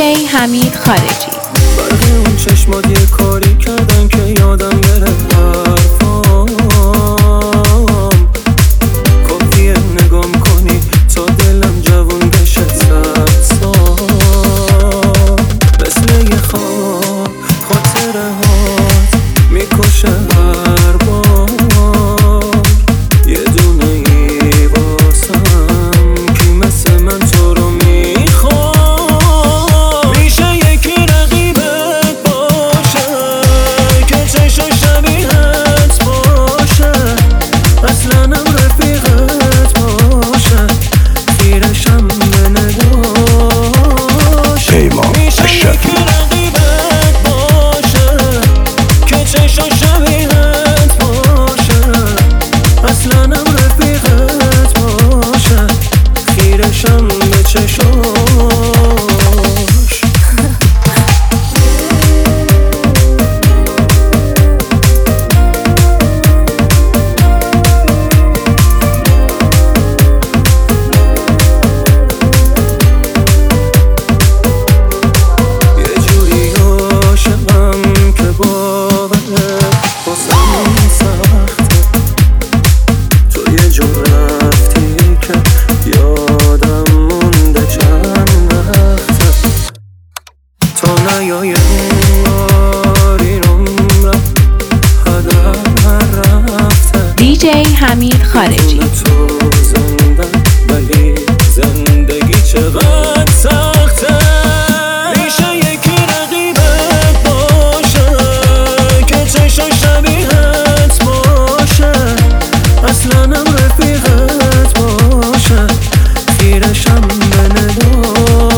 حمید خارجی. برای اون چشمات یه کاری کردن که یادم بره حرفام، کافیه نگام کنی تا دلم جوون بشه سبزام، مثل یه خواب خاطره هات میکشه هر بار، یه دونه ای واسم کی مثل من تو رو میخواد، میشه یکی رقیبت باشه که چشم شبیهت باشه، اصلا هم رفیقت باشه، خیرشم به نداشه، میشه یکی رقیبت باشه که چشم شبیهت باشه، اصلا هم رفیقت باشه، خیرشم به چشاش. یه جوری عاشقم که باورت واسم سخته، تو یه جور رفتی که یادم مونده چند وقته، تا نیای انگاری عمرم هدر رفته، حمید خارجی. تو زندن ولی زندگی چقدر سخته، میشه یکی رقیبت باشه که چشم شبیهت باشه، اصلا هم رفیقت باشه، خیرشم به نداشه.